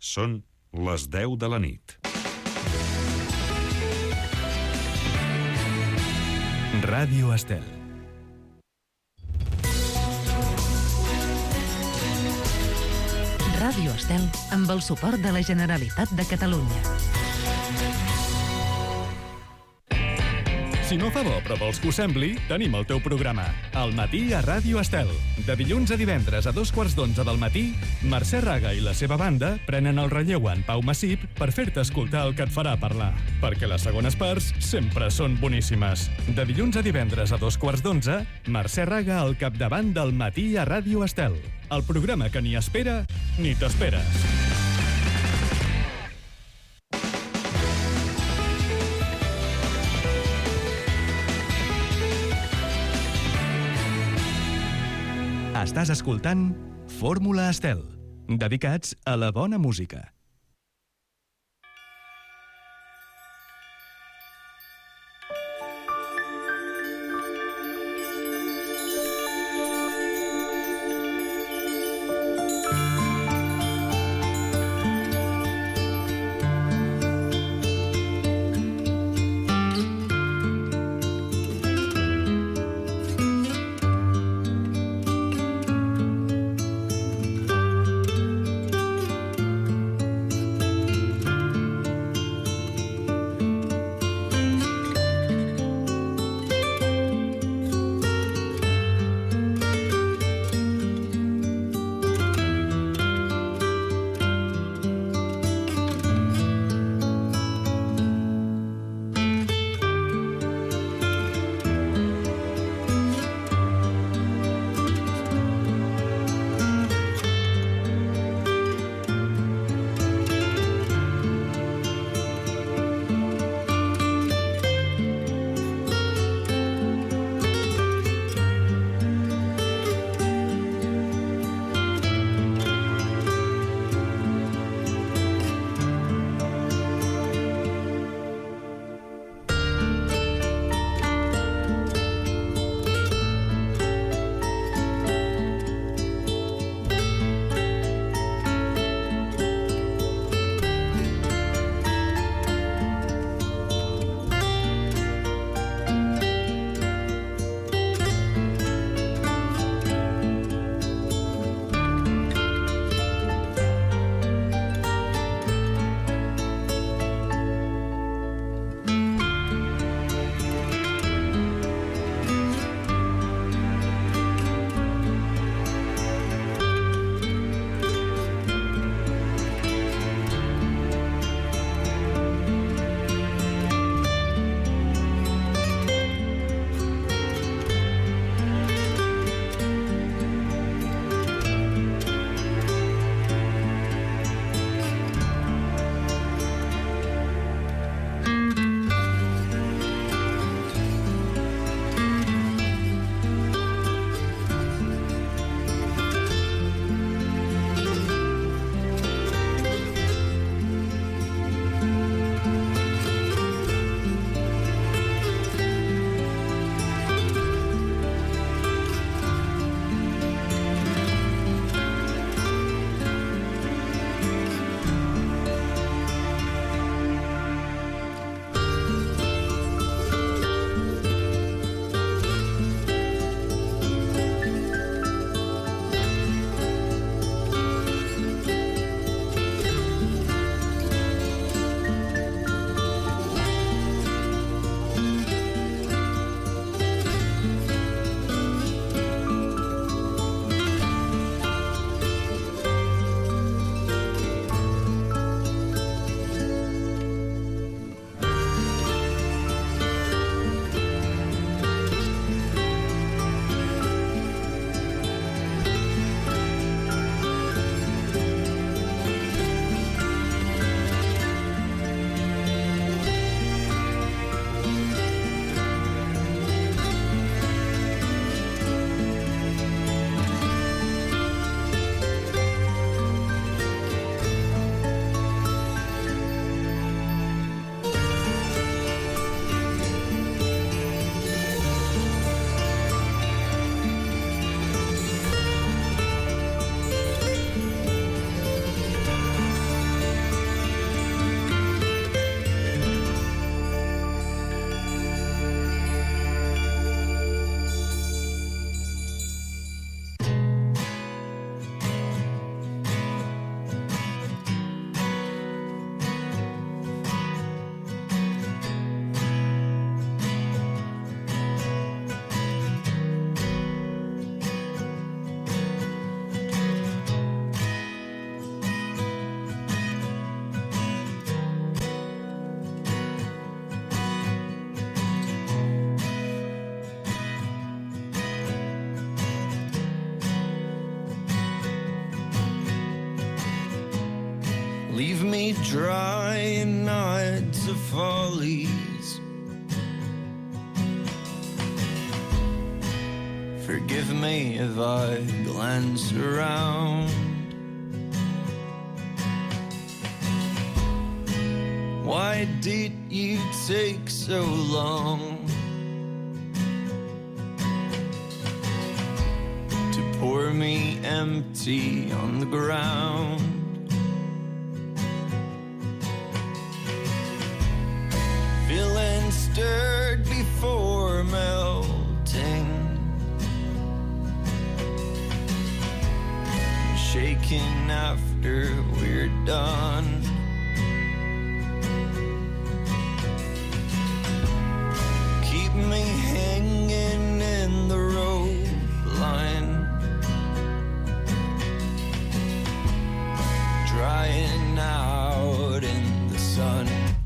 Són les 10 de la nit. Ràdio Estel. Ràdio Estel amb el suport de la Generalitat de Catalunya. Si no fa bo però vols que ho sembli, tenim el teu programa. Al matí a Ràdio Estel. De dilluns a divendres a 2:15 del matí, Mercè Raga i la seva banda prenen el relleu en Pau Massip per fer-te escoltar el que et farà parlar. Perquè les segones parts sempre són boníssimes. De dilluns a divendres a 2:15, Mercè Raga al capdavant del matí a Ràdio Estel. El programa que ni espera ni t'esperes. Estàs escoltant Fórmula Estel, dedicats a la bona música. leave me dry in nights of follies. Forgive me if I glance around. Why did you take so long to pour me empty on the ground? Feeling stirred before melting, shaking after we're done. Keep me hanging in the rope line, drying out in the sun.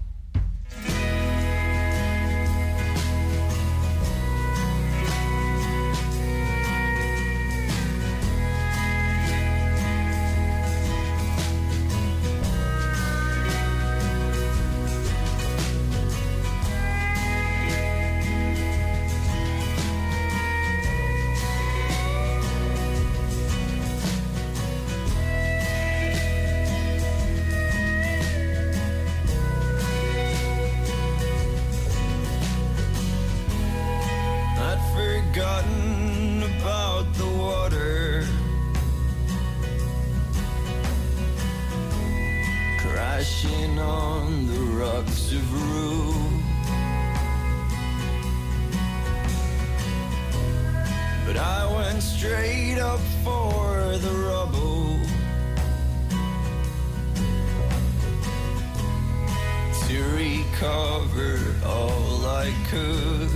Forgotten about the water crashing on the rocks of Rue. But I went straight up for the rubble to recover all I could.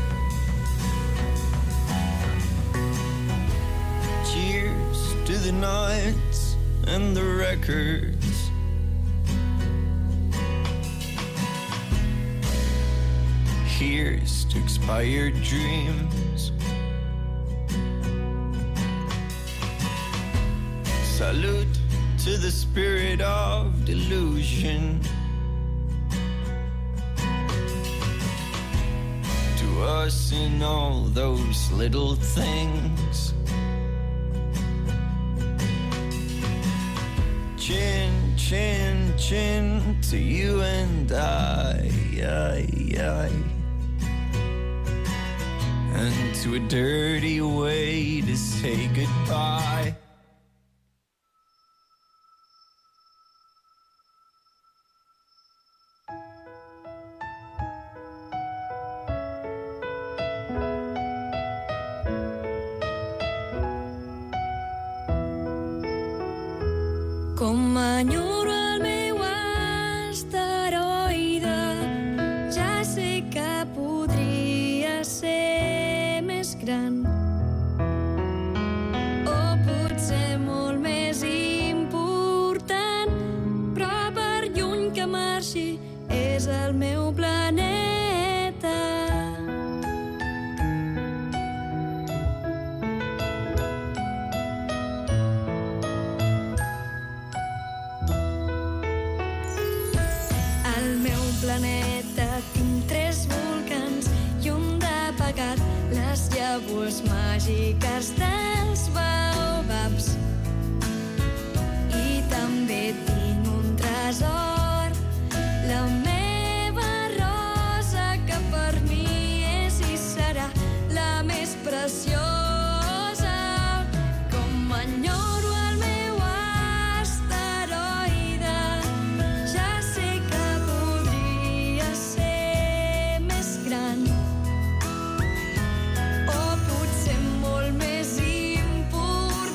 Cheers to the nights and the records. Here's to expired dreams. Salute to the spirit of delusion. To us in all those little things. Chin, chin, chin to you and I. And to a dirty way to say goodbye. Com enyoro el meu asteroide, ja sé que podria ser més gran, o potser molt més important, però per lluny que marxi és el meu planeta. Planeta tinc 3 volcans i un d'apagat, les llavors màgiques dels baobabs. I també tinc un tresor, la meva rosa, que per mi és i serà la més preciosa. Com enyoro el meu asteroide, ja sé que o potser molt més important,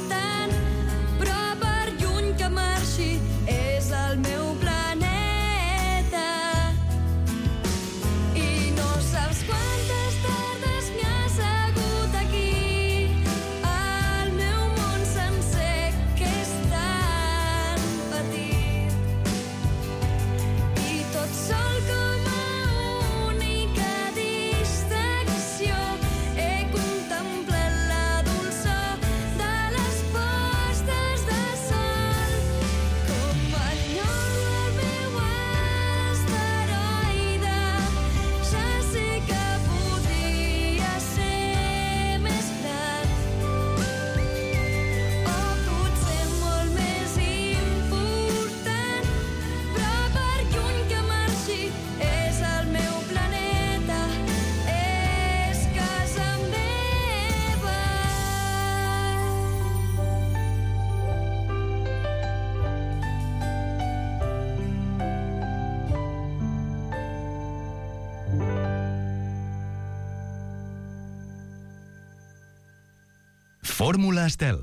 Fórmula Estel.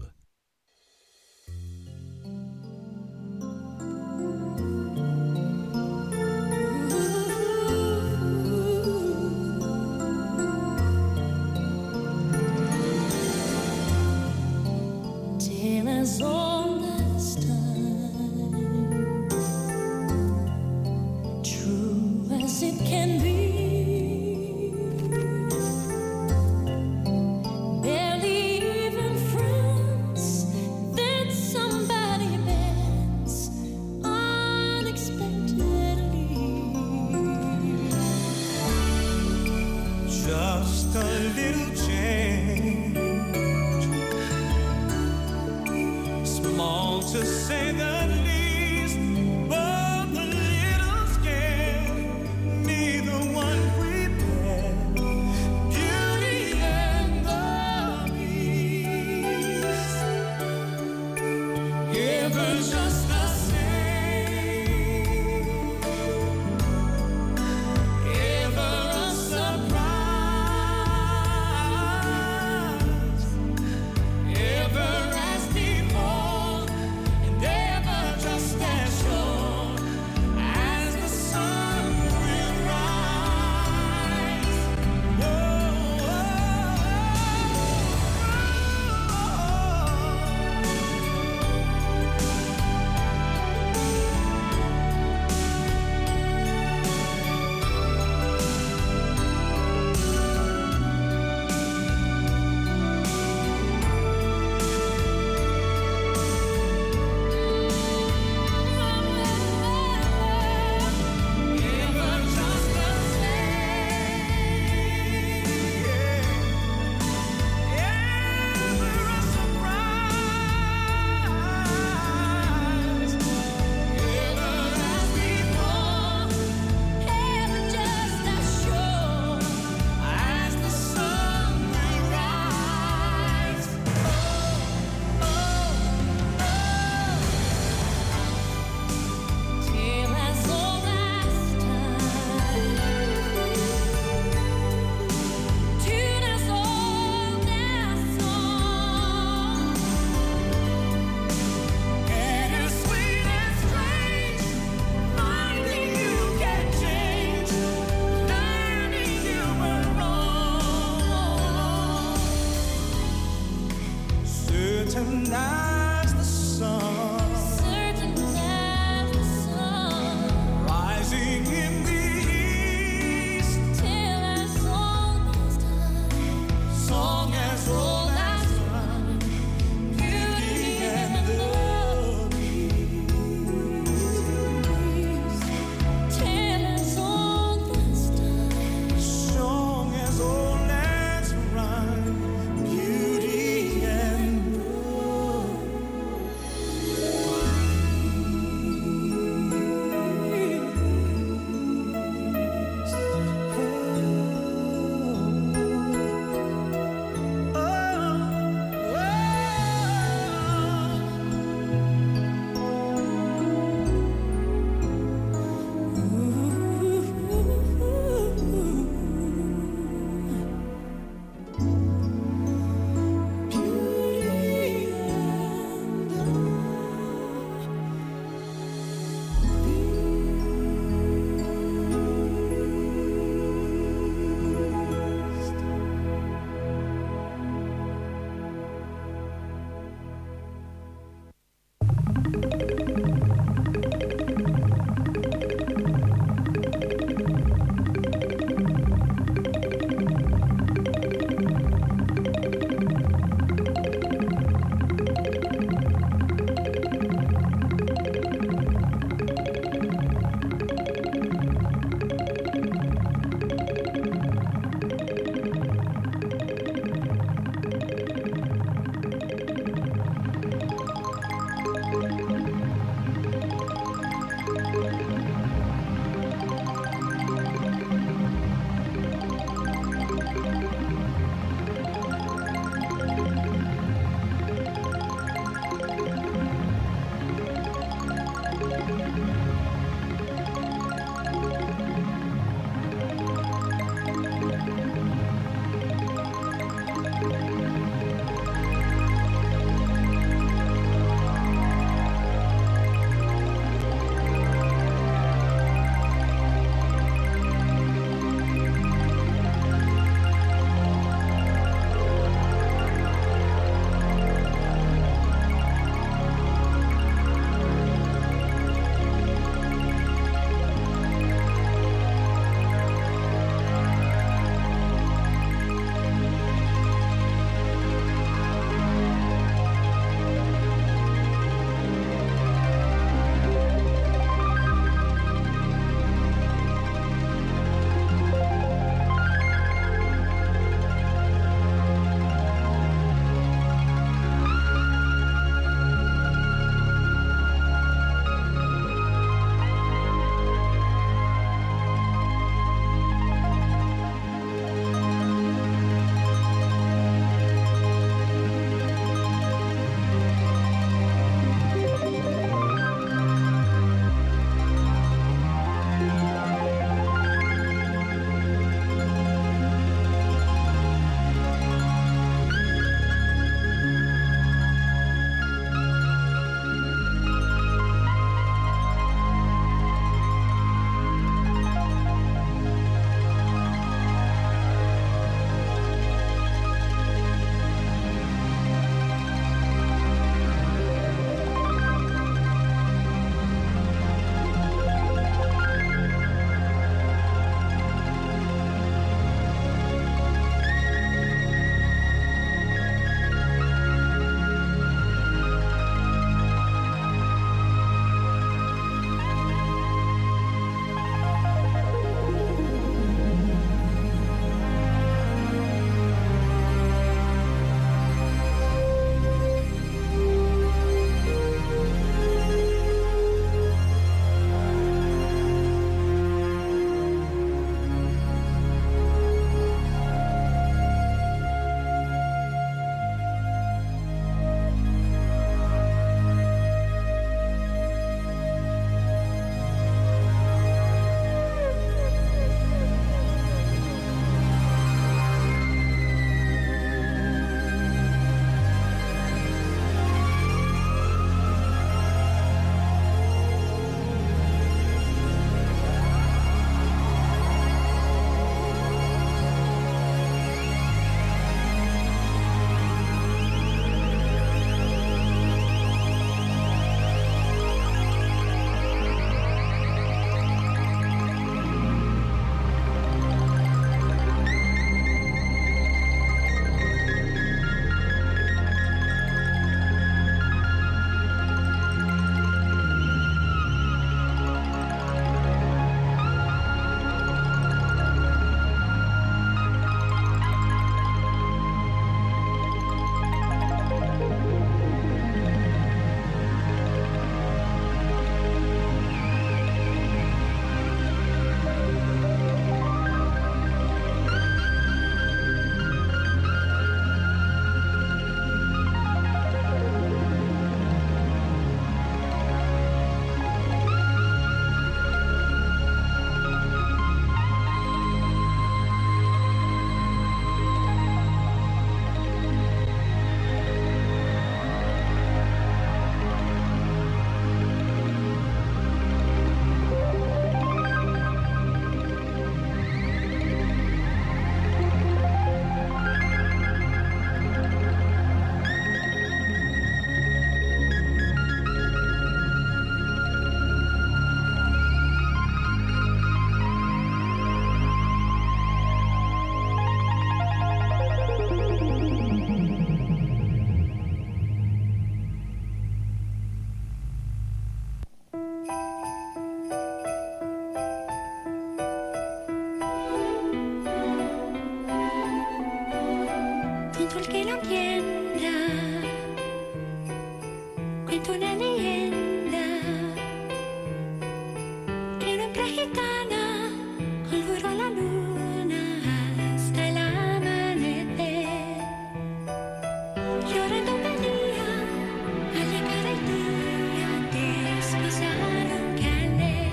mexicana, olvidó la luna hasta el amanecer. Llorando venía al llegar el día que esposaron Canet.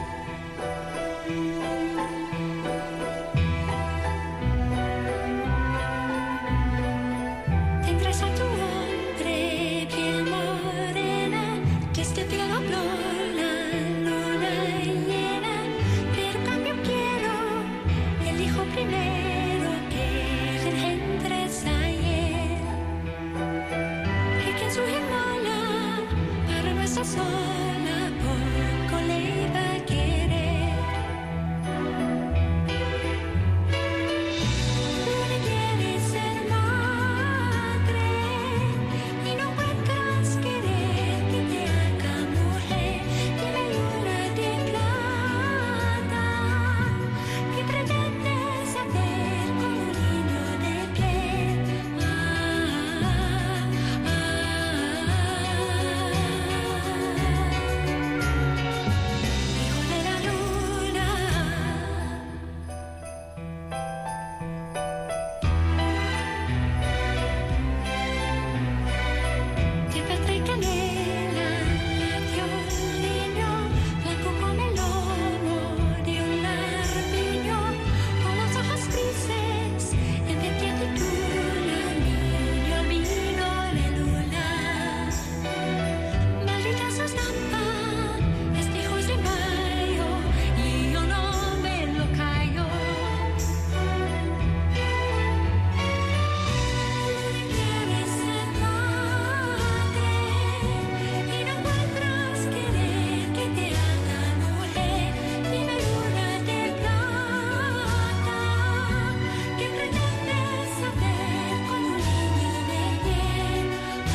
Tendrás a tu hombre piel morena, que este cielo flor la luna llena, pero cambio quiero el hijo primero que engendres ayer, y que en su gemola para nuestra sola poco le iba a querer. Luna quiere ser madre y no encuentras querer que te haga mujer. Dime luna de plata, ¿qué pretendes hacer con un niño de piel? Hijo de la luna. De plata y canela nació un niño, blanco como el lomo de un armiño, con los ojos grises, en vestido de tula, niño albino de luna. Maldita su estampa, este hijo es de mayo, y yo no me lo callo. Quieres ser madre y no encuentras querer que te haga mujer. Dime luna de plata, ¿qué pretendes hacer con un niño de piel?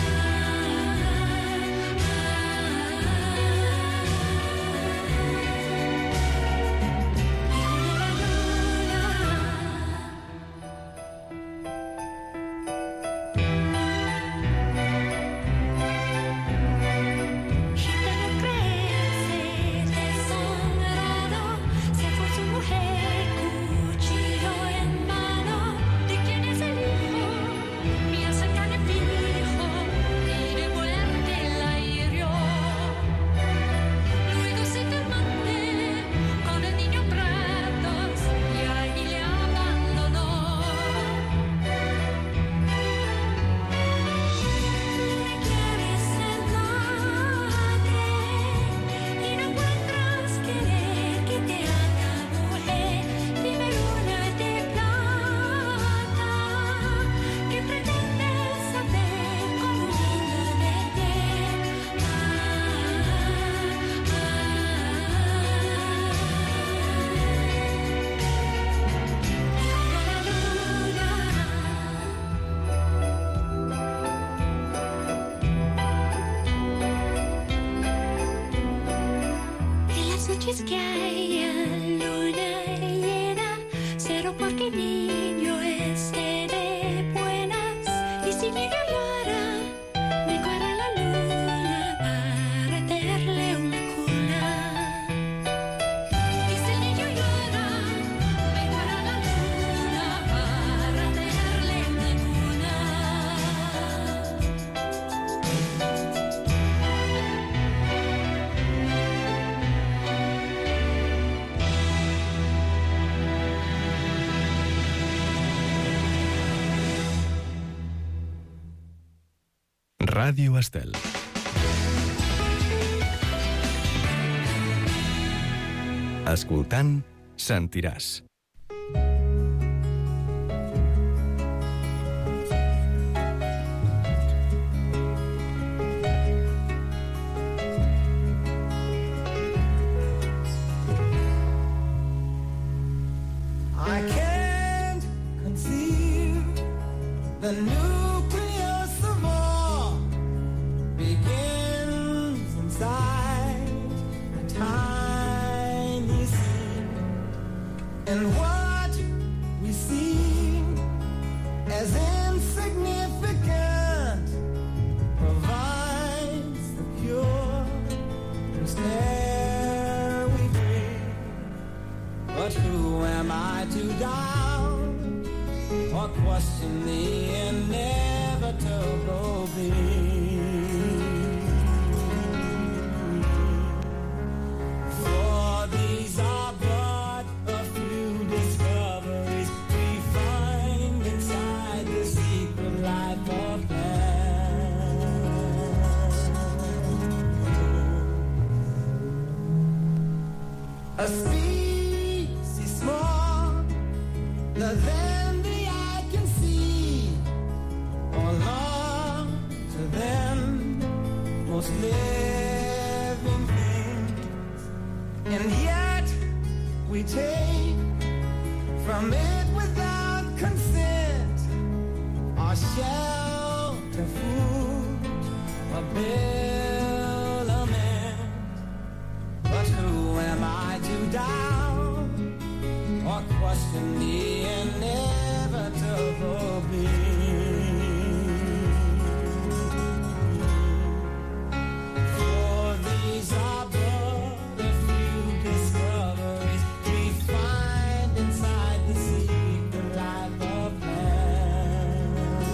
Hijo de la luna. Gitano crece deshonrado, se fue su mujer, cuchillo en mano. ¿De quién es el hijo? Mía saca de fijo y de muerte la hirió. Luego se te amante con el niño en brazos y ahí le abandonó. Quieres ser madre y no encuentras querer que te haga mujer. Dime luna de plata, ¿qué pretendes hacer con un niño de piel? En las noches que haya luna llena, cero porque el niño esté de buenas. Y si niño llora, me corre la luna para hacerle una cuna. Y si el niño llora, me corre la luna para hacerle una cuna. Ràdio Estel. Escoltant, sentiràs. I can't conceive the nucleus of all begins inside a tiny seed, and what we see as insignificant provides the cure. Instead we breathe. But who am I to doubt or question the inevitable being? For these are but a few discoveries we find inside the secret life of man. A species smaller than the eye can see, or larger than most living things, and yet we take from it without consent our shelter, food, or billament. But who am I to doubt or question the inevitable being? For these are but a few discoveries we find inside the secret life of man.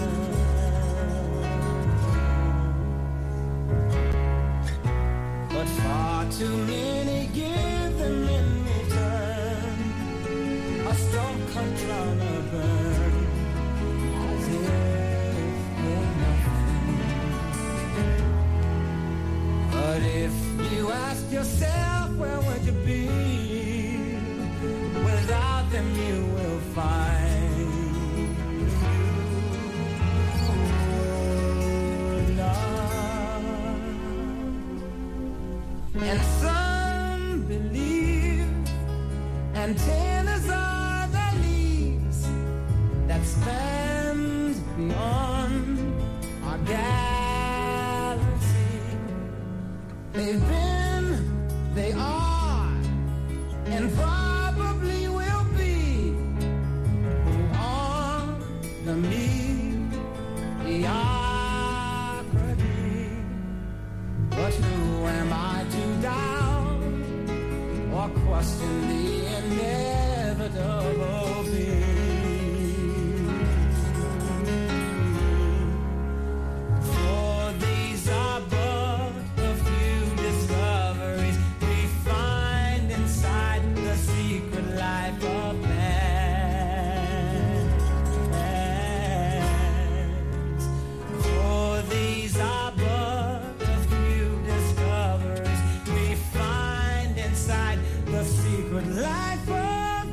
But far too many give them in return a stone-cut drum of burn, as if they're nothing. But if you ask yourself, where would you be? Without them you will find none. And some believe antennas are the leaves that spans beyond our galaxy. They've been, they are, and probably will be on the mediocrity. But who am I to doubt or question the inevitable being? For these are but a few discoveries we find inside the secret life of man. For these are but a few discoveries we find inside the secret life of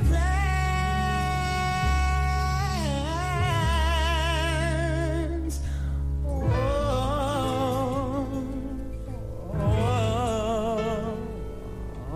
plans. Oh, oh, oh,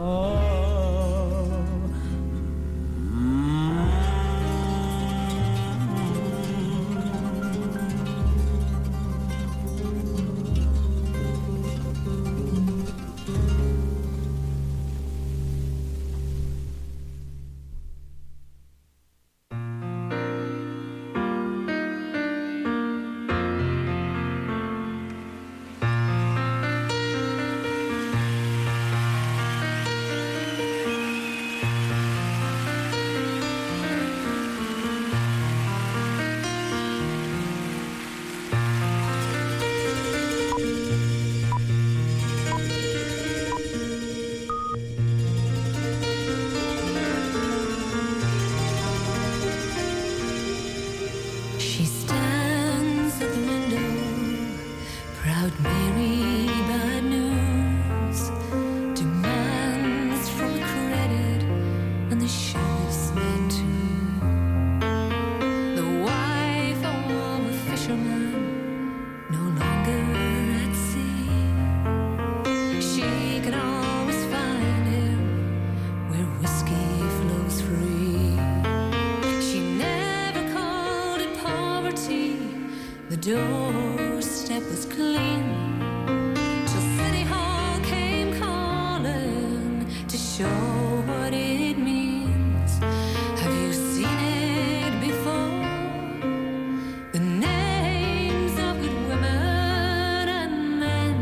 She stands at the window, proud Mary bad news, demands from the credit and the sheriff's men too. The wife of a fisherman, no longer at sea. She can always find him where whiskey flows free. She never called it poverty. The doorstep was clean till City Hall came calling to show what it means. Have you seen it before? The names of good women and men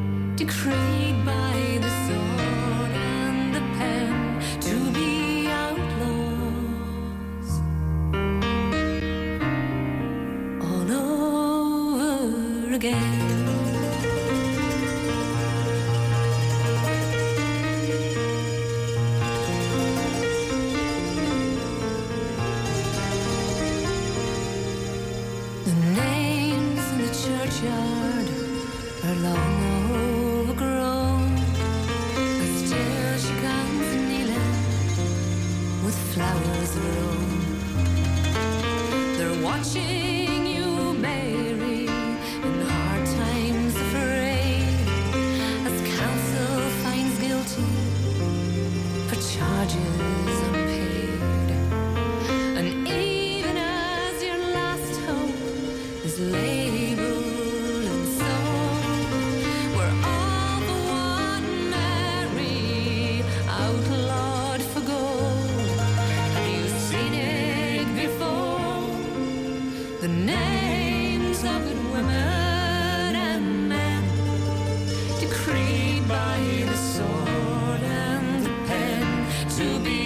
decreed by the sword and the pen to be out again. The names in the churchyard are long overgrown, but still she comes kneeling with flowers of her own. They're watching you, Mary, in hard times of rain, as counsel finds guilty for charges unpaid. And even as your last hope is labeled in song, we're all the one, Mary, outlawed for gold. Have you seen it before? The names of good women and men, decreed by the sword and the pen, to be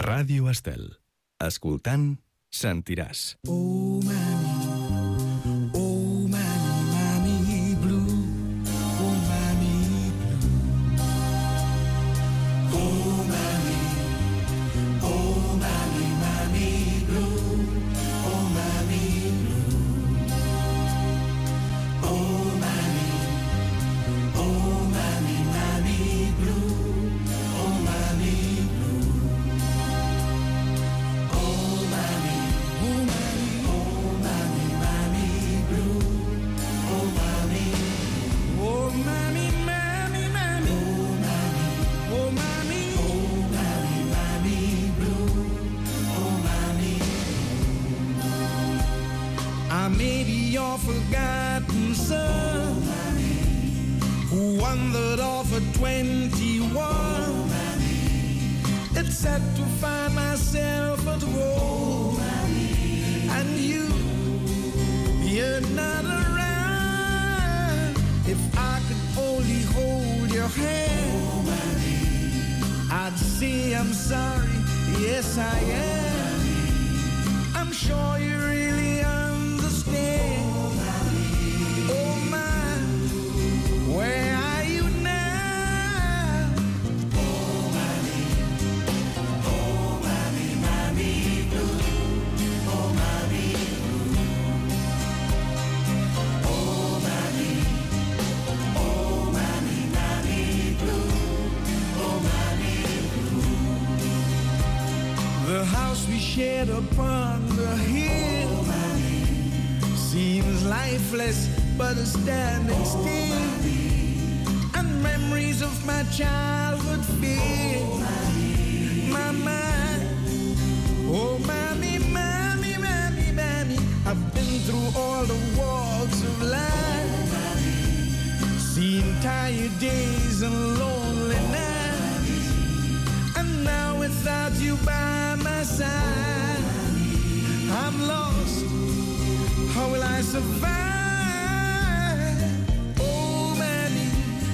Ràdio Estel. Escoltant, sentiràs. Oh, mammy blue. Oh, mammy blue. Oh, mammy blue. Oh, mammy blue. Oh, mammy blue. Oh, mammy blue. Oh, mammy blue. Oh, mammy. Oh, mammy, mammy, mammy. Oh, mammy. Oh, mammy blue. Oh, mammy. I may be your forgotten son, who wandered off at 21. It's sad to find myself at home, and you're not around. If I could only hold your hand, I'd say I'm sorry, yes I am. I'm sure you really understand. Oh my, where are you now? Oh mammy blue. Oh mammy blue. Oh mammy blue. Oh mammy blue. The house we shared upon the hill seems lifeless, but it's standing still. And memories of my childhood fill my mind. Oh, mammy, mammy, mammy, mammy. I've been through all the walks of life, seen tired days and lonely nights, and now without you by my side, I'm lost. How will I survive? Oh, mammy,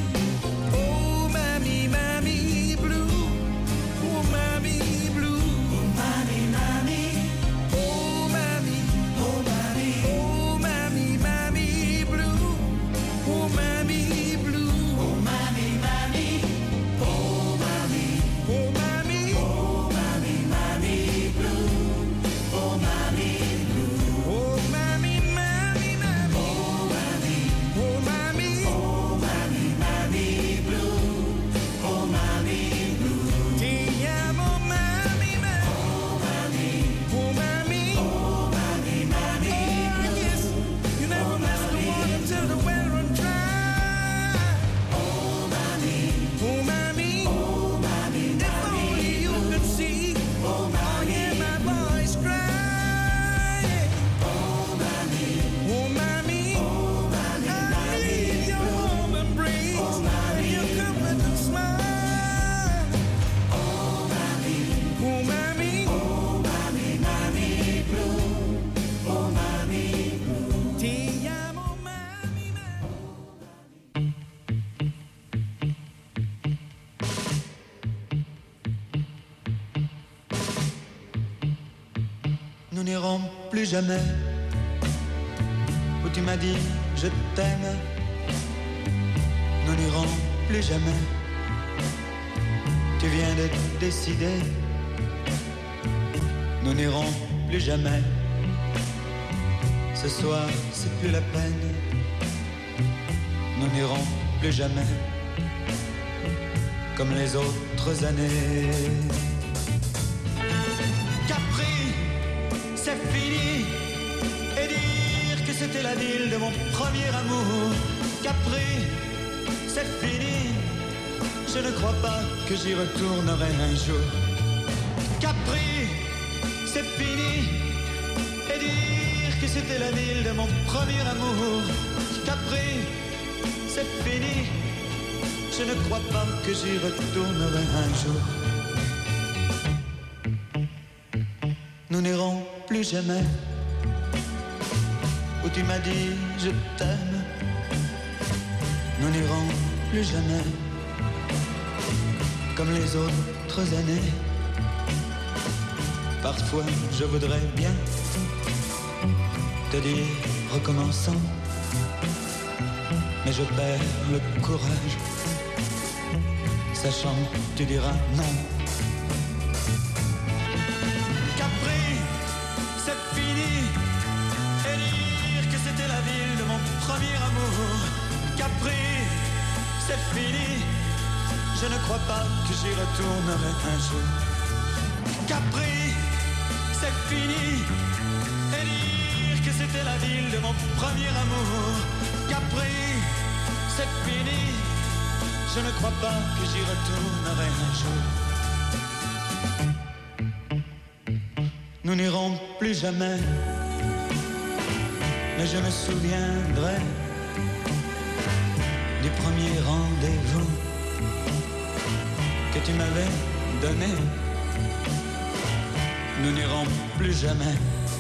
mammy blue. Oh, mammy blue. Oh, mammy. Oh, mammy. Oh, mammy, mammy blue. Oh, mammy blue. Oh, mammy. Oh, mammy. Oh, mammy. Oh, mammy blue. Oh, mammy blue. Oh, mammy. Nous n'irons plus jamais où tu m'as dit je t'aime. Nous n'irons plus jamais. Tu viens de décider. Nous n'irons plus jamais. Ce soir, c'est plus la peine. Nous n'irons plus jamais comme les autres années. C'est fini, et dire que c'était la ville de mon premier amour. Capri, c'est fini, je ne crois pas que j'y retournerai un jour. Capri, c'est fini, et dire que c'était la ville de mon premier amour. Capri, c'est fini, je ne crois pas que j'y retournerai un jour. Nous n'irons plus jamais où tu m'as dit je t'aime. Nous n'irons plus jamais comme les autres années. Parfois je voudrais bien te dire recommençons, mais je perds le courage, sachant que tu diras non. Capri, c'est fini, et dire que c'était la ville de mon premier amour. Capri, c'est fini, je ne crois pas que j'y retournerai un jour. Capri, c'est fini, et dire que c'était la ville de mon premier amour. Capri, c'est fini, je ne crois pas que j'y retournerai un jour. Nous n'irons plus jamais, mais je me souviendrai du premier rendez-vous que tu m'avais donné. Nous n'irons plus jamais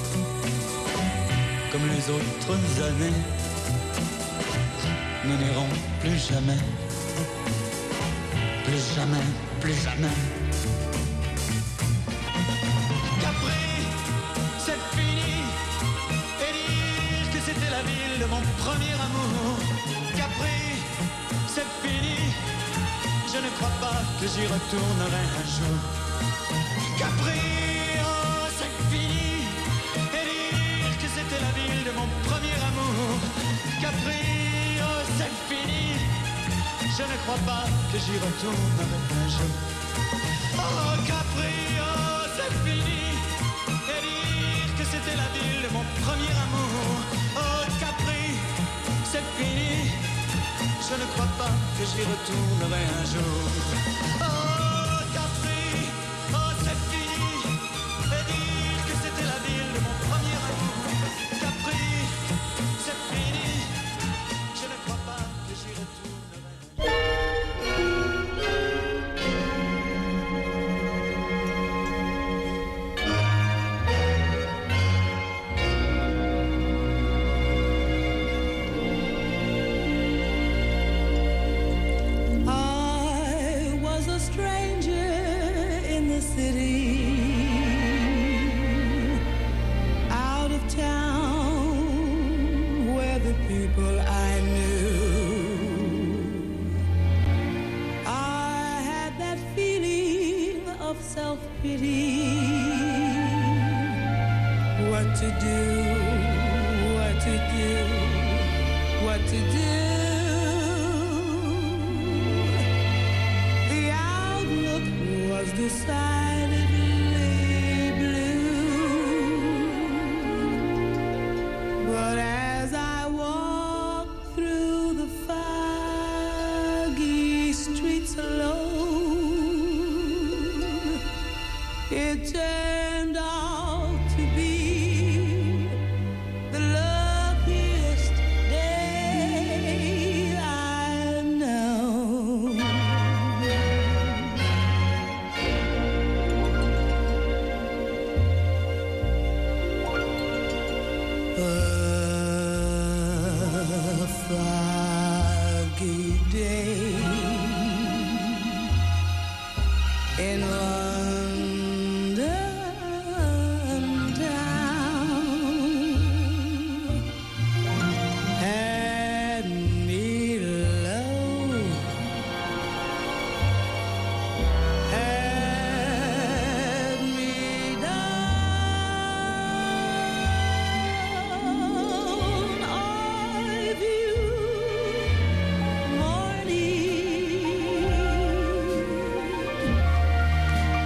comme les autres années. Nous n'irons plus jamais, plus jamais, plus jamais. Capri, c'est fini, et dire que c'était la ville de mon premier amour. Capri, c'est fini, je ne crois pas que j'y retournerai un jour. Capri, oh c'est fini, et dire que c'était la ville de mon premier amour. Capri, oh c'est fini, je ne crois pas que j'y retournerai un jour. Oh Capri, oh c'est fini, et dire que c'était la ville de mon premier amour. Oh Capri, c'est fini, je ne crois pas que j'y retournerai un jour. Oh Capri, oh c'est fini, et dire que c'était la ville de mon premier amour. Capri, c'est fini, je ne crois pas que j'y retournerai un jour. I was a stranger in the city, out of town, where the people I knew. I had that feeling of self-pity. What to do, what to do, what to do. The outlook was decidedly blue. But as I walked through the foggy streets alone, it turned out to be the luckiest day I've known. A foggy day in London town had me low, had me down. I viewed morning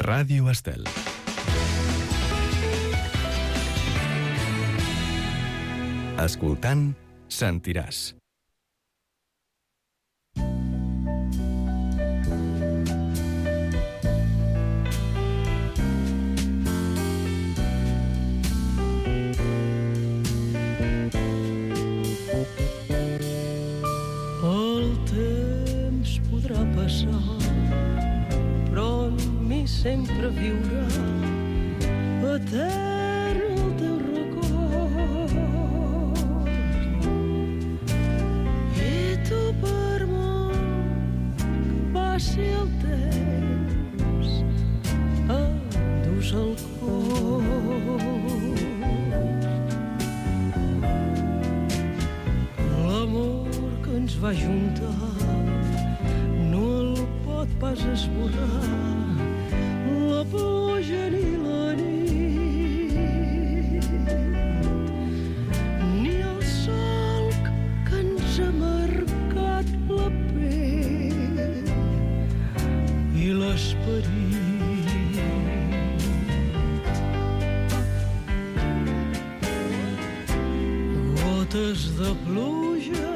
Ràdio Estel. Escoltant, sentiràs. El temps podrà passar, però en mi sempre viurà etern el teu record. I tu per molt que passi el temps endús el cor. L'amor que ens va juntar no el pot pas esborrar la pluja ni la nit, ni el sol que ens ha marcat la pell i l'esperit. Gotes de pluja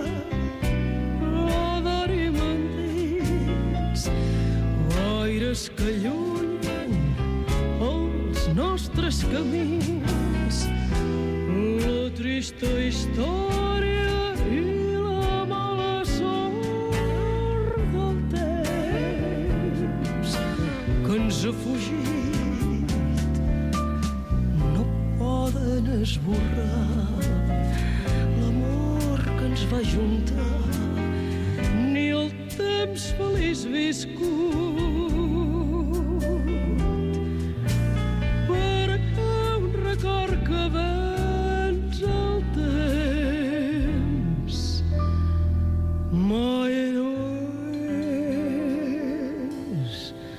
rodarim endins, aires que allunyen els nostres camins, la trista història i la mala sort del temps que ens ha fugit no poden esborrar l'amor que ens va juntar ni el temps feliç viscut, perquè un record que venç el temps mai no és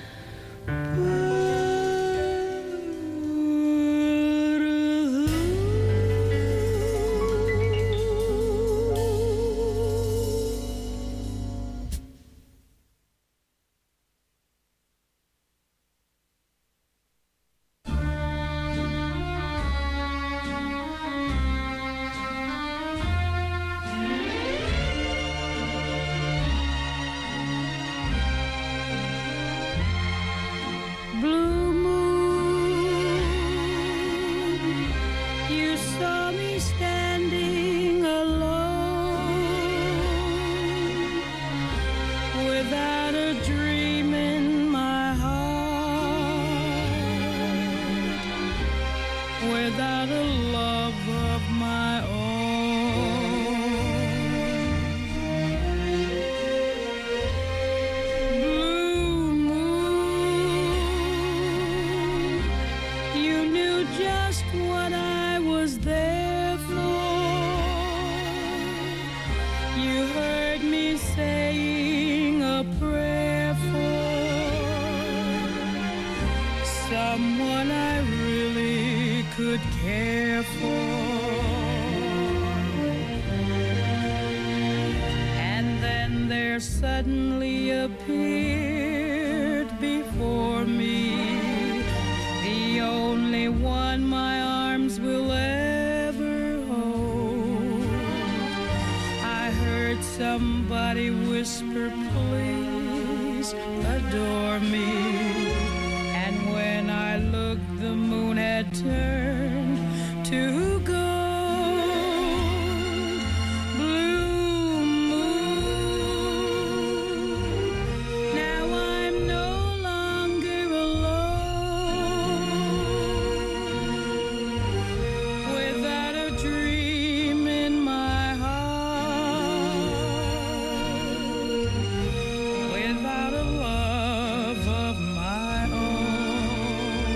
Blue moon, you saw me standing alone, without a dream in my heart, without a love of my own. Blue moon, you knew just what I was there for. You heard me saying a prayer for someone I really could care for. And then there suddenly appeared before me the only one my arms will ever hold. I heard somebody whisper, please adore me. And when I looked, the moon had turned to gold. Blue moon, now I'm no longer alone, without a dream in my heart, without a love of my own.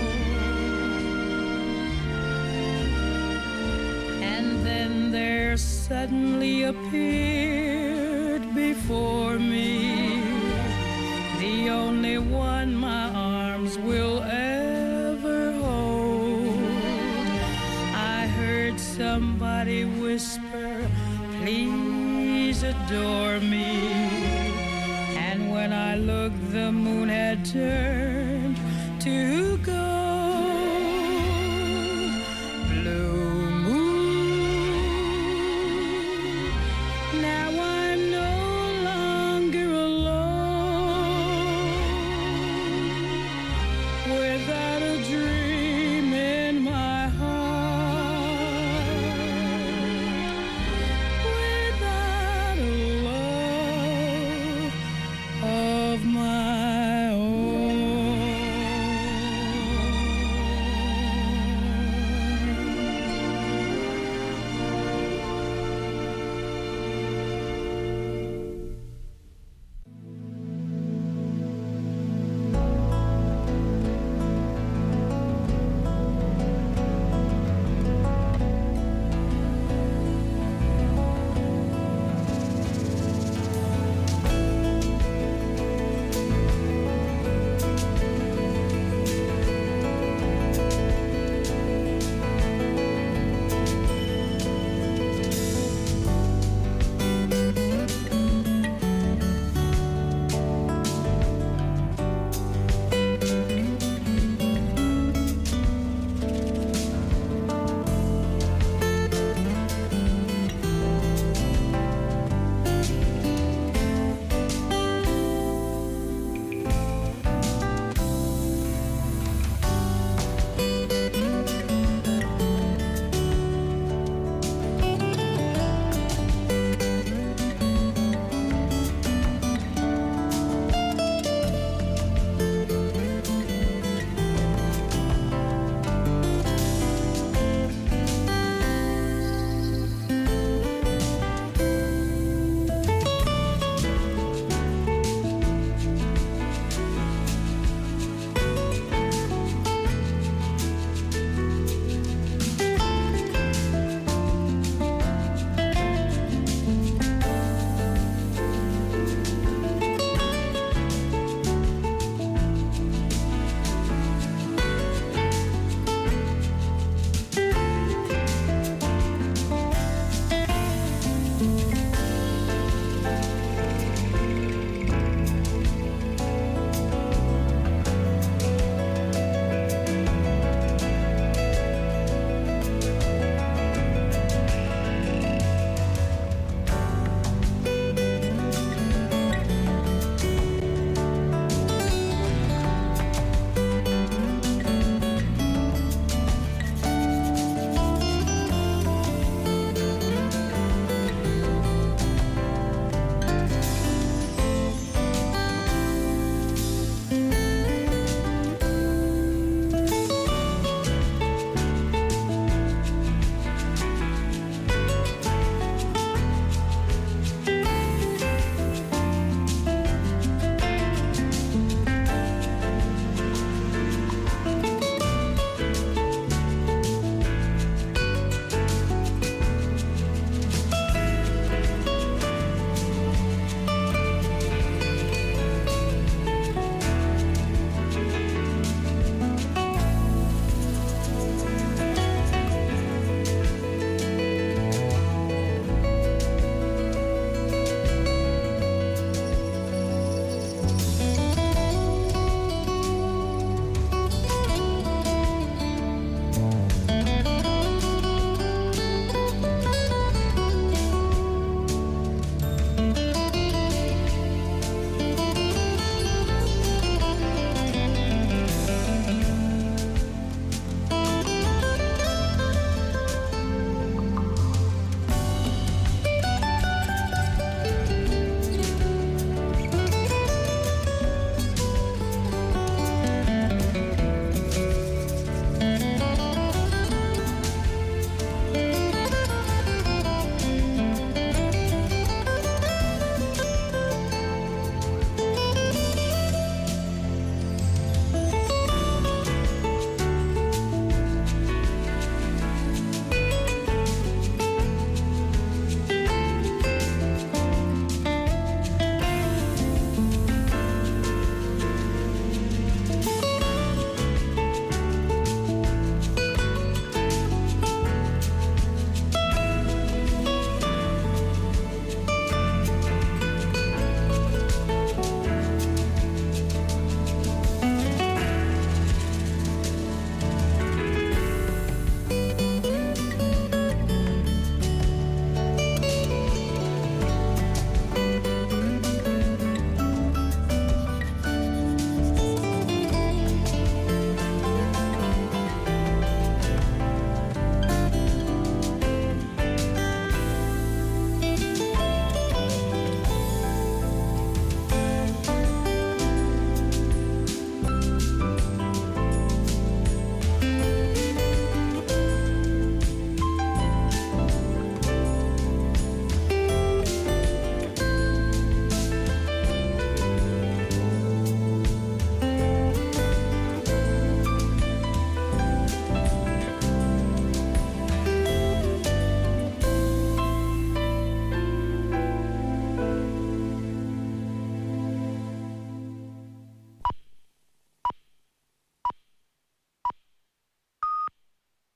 And then there suddenly appeared before me the only one my arms will ever hold. I heard somebody whisper, please adore me. And when I looked, the moon had turned to to go.